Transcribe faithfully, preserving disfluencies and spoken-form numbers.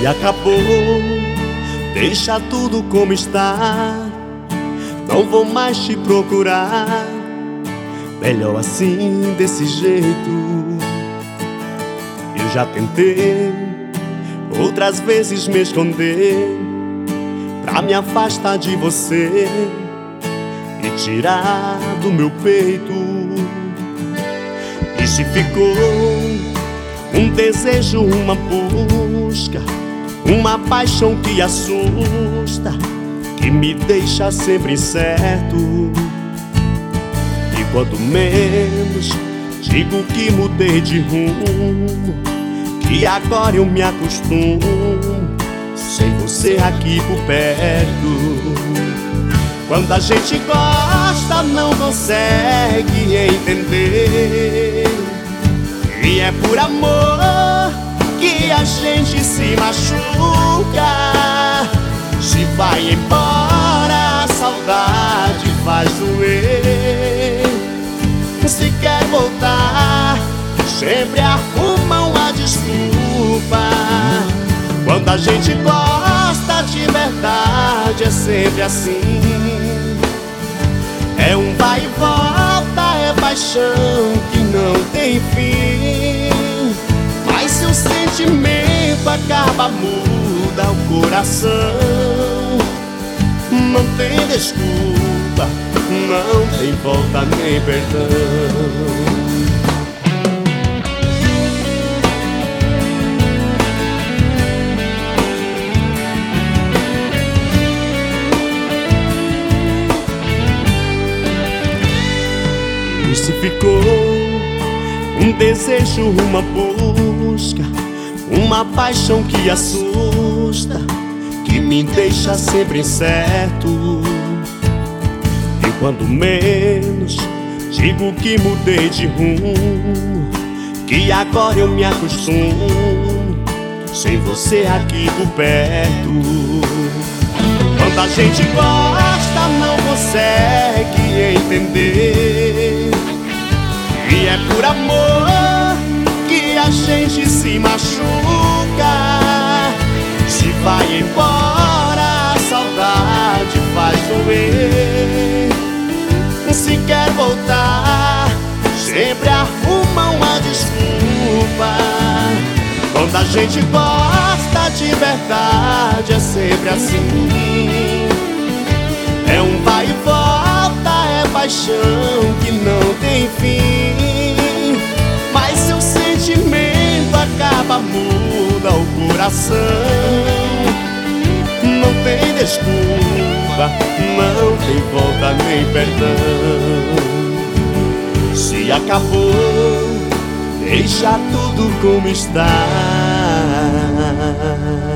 Se acabou, deixa tudo como está. Não vou mais te procurar. Melhor assim, desse jeito. Eu já tentei outras vezes me esconder, pra me afastar de você e tirar do meu peito. E se ficou um desejo, uma busca, uma paixão que assusta, que me deixa sempre incerto. E quanto menos digo que mudei de rumo, que agora eu me acostumo sem você aqui por perto. Quando a gente gosta não consegue entender, e é por amor que a gente se machuca. Se vai embora, a saudade faz doer. Se quer voltar, sempre arruma uma desculpa. Quando a gente gosta de verdade é sempre assim. É um vai e volta, é paixão que não tem fim. Mas se o sentimento acaba, muda o coração. Não tem desculpa, não tem volta nem perdão. E se ficou um desejo, uma busca, uma paixão que assusta, que me deixa sempre incerto. E quando menos digo que mudei de rumo, que agora eu me acostumo sem você aqui por perto. Quando a gente gosta não consegue entender, e é por amor que a gente se machuca. Se vai embora, a saudade faz doer. Se quer voltar, sempre arruma uma desculpa. Quando a gente gosta de verdade é sempre assim. É um vai e volta, é paixão que não tem fim. Mas se o sentimento acaba, muda o coração. Não tem desculpa, não tem volta nem perdão. Se acabou, deixa tudo como está.